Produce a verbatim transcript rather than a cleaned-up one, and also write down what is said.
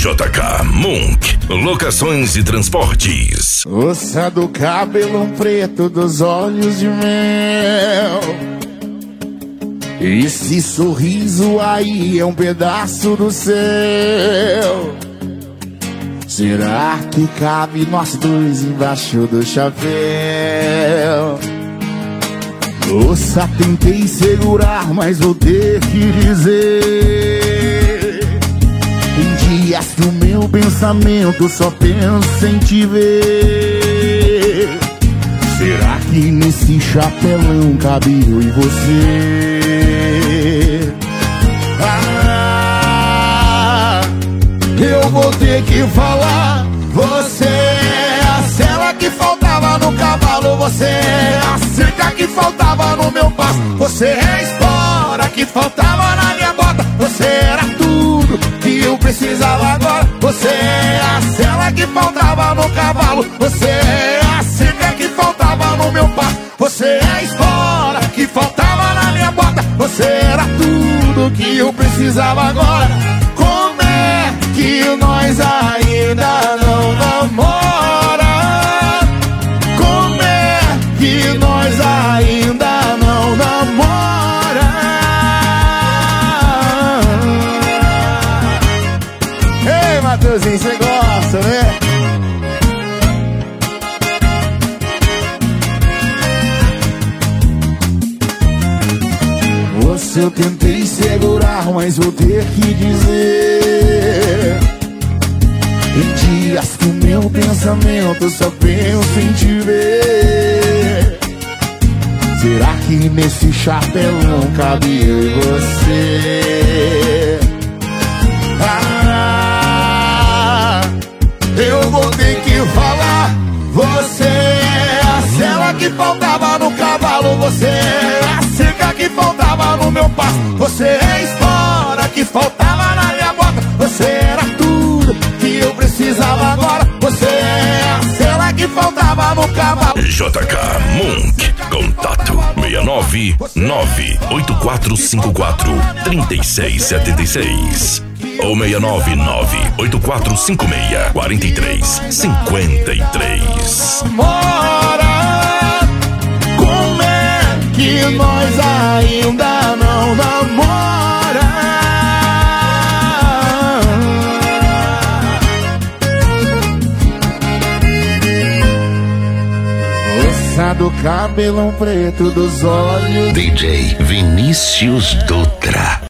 J K Monk, locações e transportes. Moça do cabelo preto, dos olhos de mel, esse sorriso aí é um pedaço do céu. Será que cabe nós dois embaixo do chapéu? Moça, tentei segurar, mas vou ter que dizer, em dias que o meu pensamento só pensa em te ver. Será que nesse chapelão cabe eu e você? Ah, eu vou ter que falar. Você é a sela que faltava no cavalo, você é a cerca que faltava no meu passo, você é a espora que faltava na minha bota, você era tudo que eu precisava agora. Você é a sela que faltava no cavalo, você é a cerca que faltava no meu passo, você é a espora que faltava na minha bota, você era tudo que eu precisava agora. Como é que nós ainda não namora? Como é que nós ainda não namora? Ei, Matheusinho, você gosta, né? Você eu tentei segurar, mas vou ter que dizer, em dias que o meu pensamento só pensa em te ver. Será que nesse chapelão cabe eu e você? Ah, eu vou ter que falar. Você é a sela que faltava no cavalo, você é a cerca que faltava no meu passo, você é a espora que faltava na minha bota, você era tudo que eu precisava agora. Você é a sela que faltava no cavalo. J K Monk, contato seis nove nove oito quatro cinco quatro três seis sete seis ou seis nove nove oito quatro cinco seis quatro três cinco três. Mora, como é que nós ainda não namora? Moça do cabelão preto, dos olhos D J Vinícius Dutra.